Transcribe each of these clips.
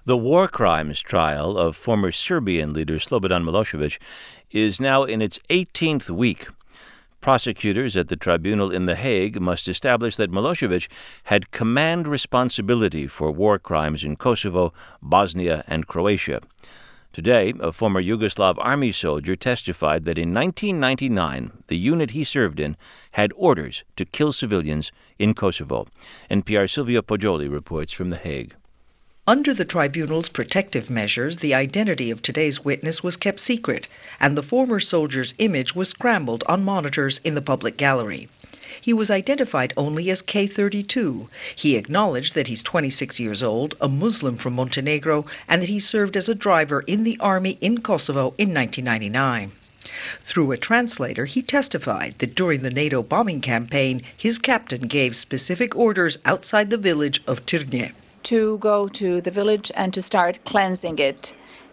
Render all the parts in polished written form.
The war crimes trial of former Serbian leader Slobodan Milosevic is now in its 18th week. Prosecutors at the tribunal in The Hague must establish that Milosevic had command responsibility for war crimes in Kosovo, Bosnia, and Croatia. Today, a former Yugoslav army soldier testified that in 1999, the unit he served in had orders to kill civilians in Kosovo. NPR Silvia Poggioli reports from The Hague. Under the tribunal's protective measures, the identity of today's witness was kept secret, and the former soldier's image was scrambled on monitors in the public gallery. He was identified only as K32. He acknowledged that he's 26 years old, a Muslim from Montenegro, and that he served as a driver in the army in Kosovo in 1999. Through a translator, he testified that during the NATO bombing campaign, his captain gave specific orders outside the village of Tirnje. To go to the village and to start cleansing it,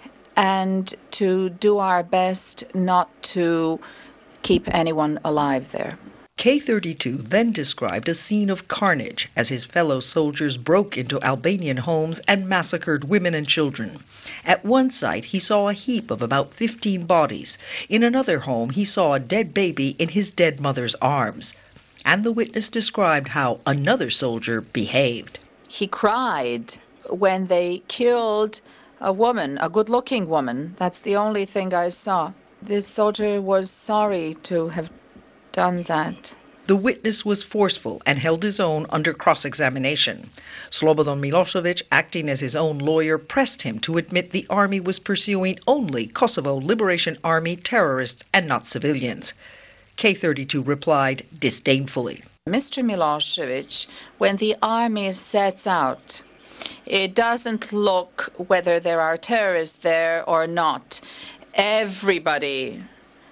and to do our best not to keep anyone alive there. K32 then described a scene of carnage as his fellow soldiers broke into Albanian homes and massacred women and children. At one site, he saw a heap of about 15 bodies. In another home, he saw a dead baby in his dead mother's arms. And the witness described how another soldier behaved. He cried when they killed a woman, a good-looking woman. That's the only thing I saw. This soldier was sorry to have done that. The witness was forceful and held his own under cross-examination. Slobodan Milosevic, acting as his own lawyer, pressed him to admit the army was pursuing only Kosovo Liberation Army terrorists and not civilians. K32 replied disdainfully. Mr. Milosevic, when the army sets out, it doesn't look whether there are terrorists there or not. Everybody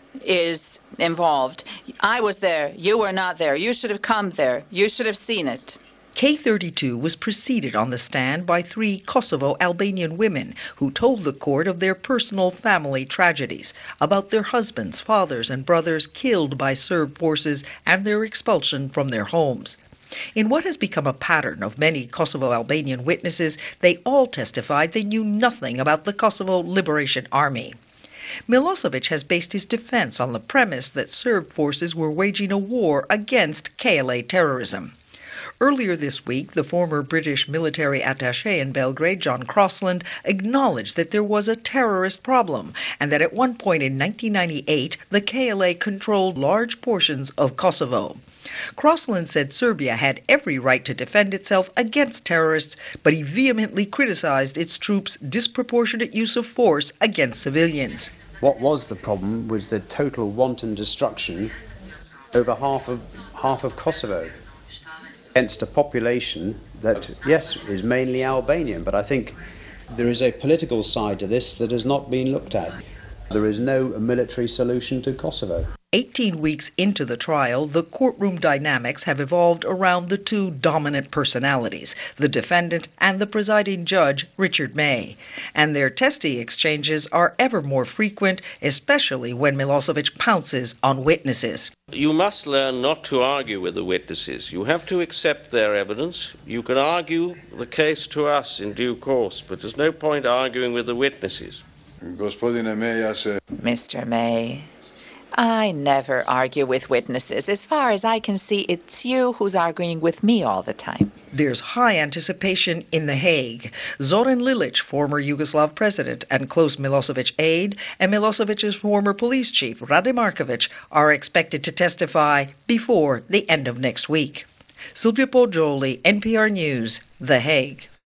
is involved. I was there. You were not there. You should have come there. You should have seen it. K32 was preceded on the stand by 3 Kosovo Albanian women who told the court of their personal family tragedies, about their husbands, fathers, and brothers killed by Serb forces and their expulsion from their homes. In what has become a pattern of many Kosovo Albanian witnesses, they all testified they knew nothing about the Kosovo Liberation Army. Milosevic has based his defense on the premise that Serb forces were waging a war against KLA terrorism. Earlier this week, the former British military attaché in Belgrade, John Crossland, acknowledged that there was a terrorist problem and that at one point in 1998, the KLA controlled large portions of Kosovo. Crossland said Serbia had every right to defend itself against terrorists, but he vehemently criticized its troops' disproportionate use of force against civilians. What was the problem was the total wanton destruction over half of Kosovo against a population that, yes, is mainly Albanian, but I think there is a political side to this that has not been looked at. There is no military solution to Kosovo. 18 weeks into the trial, the courtroom dynamics have evolved around the 2 dominant personalities, the defendant and the presiding judge, Richard May. And their testy exchanges are ever more frequent, especially when Milosevic pounces on witnesses. You must learn not to argue with the witnesses. You have to accept their evidence. You can argue the case to us in due course, but there's no point arguing with the witnesses. Mr. May, I never argue with witnesses. As far as I can see, it's you who's arguing with me all the time. There's high anticipation in The Hague. Zoran Lilic, former Yugoslav president and close Milosevic aide, and Milosevic's former police chief, Rade Markovic, are expected to testify before the end of next week. Silvia Poggioli, NPR News, The Hague.